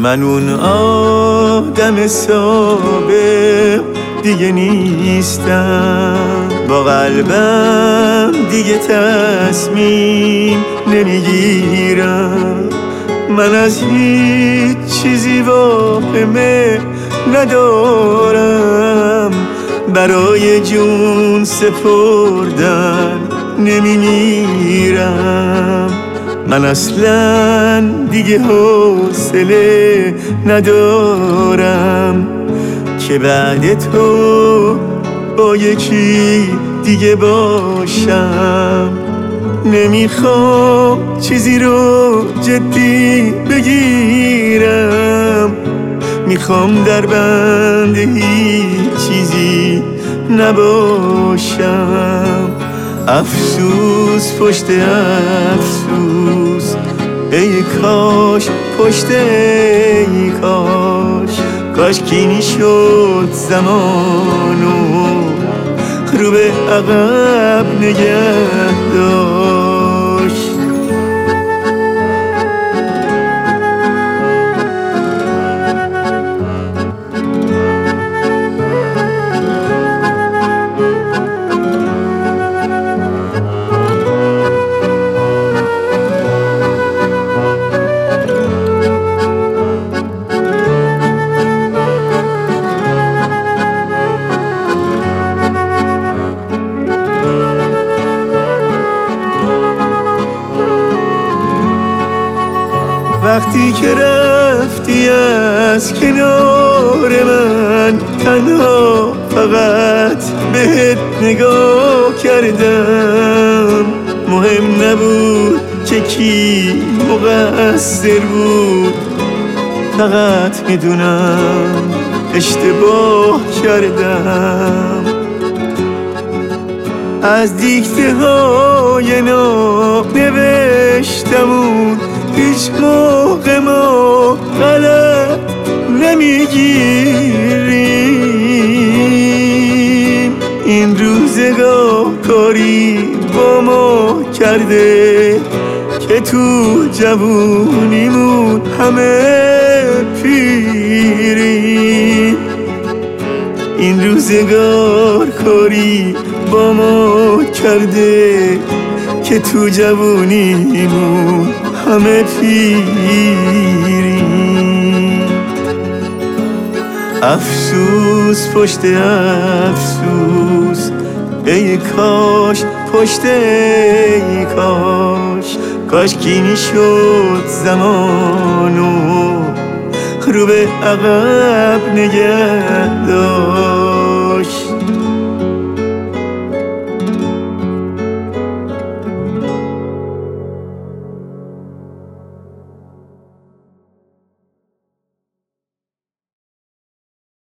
من اون آدم سابق دیگه نیستم، با قلبم دیگه تصمیم نمیگیرم. من از هیچ چیزی واهمه ندارم، برای جون سپردن نمیمیرم. من اصلا دیگه حوصله ندارم که بعد تو با یکی دیگه باشم. نمیخوام چیزی رو جدی بگیرم، میخوام در بند هیچ چیزی نباشم. افسوس پشت افسوس، ای کاش پشت ای کاش، کاش کینی شد زمانو رو به عقب نگه داشت. وقتی که رفتی از کنار من، تنها فقط بهت نگاه کردم. مهم نبود که کی مقصر بود، فقط میدونم اشتباه کردم. از دیکته های ناب نوشتمون هیچ موقع ما غلط نمیگیریم. این روزگار کاری با ما کرده که تو جوونیمون همه پیریم. این روزگار کاری با ما کرده که تو جوونیمون همه پیریم. افسوس پشت افسوس، ای کاش پشت ای کاش، کاش کینی شد زمانو رو به عقب نگه داشت.